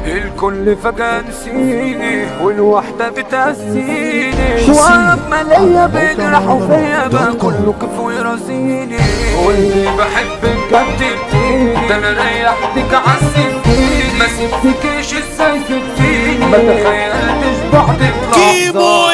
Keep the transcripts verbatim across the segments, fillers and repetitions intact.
الكل فجأة نسيني والوحدة بتأذيني، وأقرب ما ليا بيجرحوا فيا بقى كله كيف ويرازيني. واللي بحبك بجد بتيجي، ده أنا ريحتك عذبتيني، ما سبتكيش ازاي سبتيني، ما تخيلتش بعدك لحظة.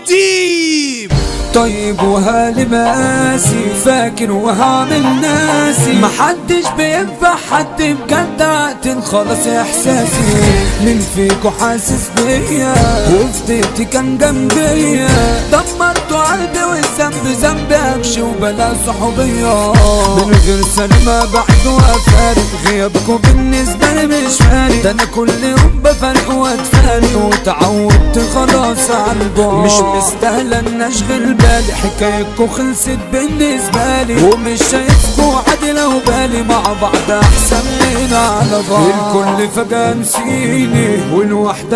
طيب وهالي مقاسي فاكر وهعمل ناسي، محدش بينفع حد بجد عقتل خلاص احساسي. مين فيكو حاسس بيا وفضيتي كان جنبيا، دمرتوا قلبي والذنب ذنبي امشي وبلا صحوبية. من غير سلامة بعد وافارق، غيابكوا بالنسبة لي مش فارق، ده انا كل يوم بفرق واتفارق، وتعودت خلاص على البعد، مش مستاهلة ان اشغل بالي، حكايتكو خلصت بالنسبة لي، ومش شايفكو عادي لو بالي مع بعض احسن من على بعض. الكل فجأة نسيني والوحدة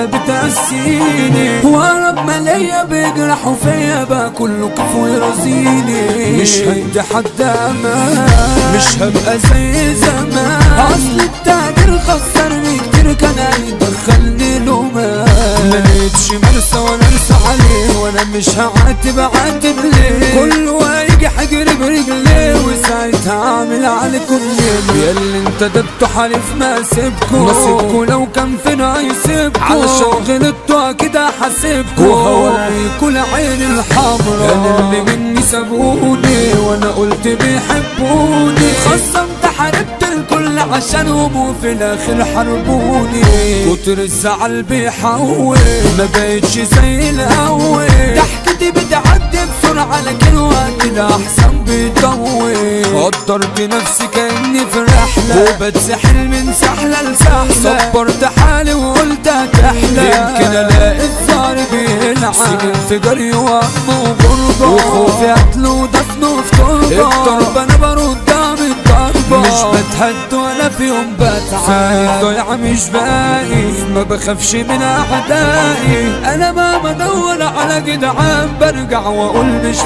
بتأسيني، وأقرب ما ليا بيجرحوا فيا بقى كله كيف ويرازيني. مش هيدي حد امان، مش هبقى زي زمان، اصل التاجر خسرني كتير كان هيدخلني لومان. ملقتش مرسى ولا ارسى عليه، وانا مش هعاتب عاتب ليه، كله هيجي حجري برجليه، وساعتها هعمل عليكم ليه. ياللي انت دبتوا حليف ما سيبكوا، نصيبكوا لو كان فينا هيسيبكوا، علشان غلطتوا اكيد هحاسبكوا، وهوريكوا العين الحمرا. انا اللي مني سابوني وانا قلت بيحبوني، خصمت حاربت الكل عشانهم وفي الاخر حربوني. كتر الزعل بيحول ما بقتش زي الاول، ضحكتي بتعدي بسرعة لكن وقتي ده احسن بيطول. قدرت نفسي كأني في رحلة وبتسحل من سحلة لسحلة، صبرت حالي وقلت هتحلى، يمكن الاقي الزهر بيلعب. سجنت جري وهم وغربة، وخوفي قتل ودفن في تربة، الضربة انا برد من الضربة، مش بتهد ولا في يوم بتعب، ضايعة مش باقي، ما بخافش من اعدائي، انا ما بدور على جدعان برجع واقول مش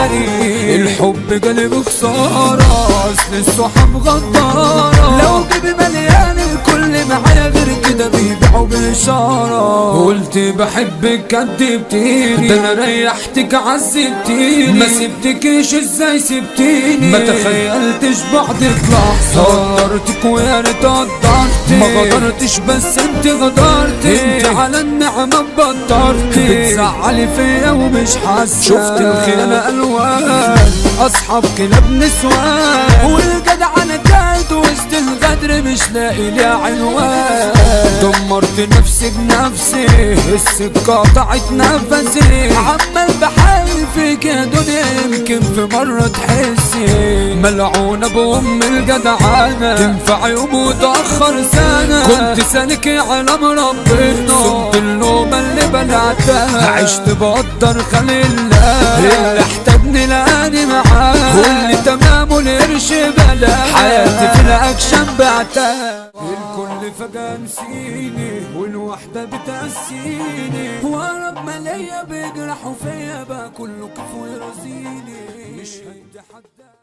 لاقي. الحب جالي خسارة، اصل الصحاب غدارة، لو جيبي مليان الكل معايا غير كده بيبيعوا بإشارة. قلت بحبك كدبتيني، ده انا ريحتك عذبتيني، ما سبتكيش ازاي سبتيني، ما تخيلتش بعدك لحظة. قدرتك ويا ريت قدرتي، ما غدرتش بس انت غدرتي، انت على النعمة بطرتي، بتزعلي فيا ومش حاسة. شفت الخيانة الوان، اصحاب كلاب نسوان، والجدع انا جايد وسط الغدر مش لاقي لي عنوان. دمرت نفسي بنفسي، السكة قطعت نفسي، عمال بحاول فيك يا دنيا يمكن في مرة تحسي. ملعونة بأم الجدعانة، تنفع يوم وتأخر سنة، كنت سالك على مربنا، صمت اللومة اللي بلعتها، عشت بقدر خلي الله، اللي احتاجني لقاني معاه، واللي تمام والقرش بلا، حياتي في الاكشن بعتها. الكل فجأة نسيني والوحدة بتأسيني، وأقرب ما ليا بيجرحوا فيا بقى كله كيف ويرازيني. مش هيدي حد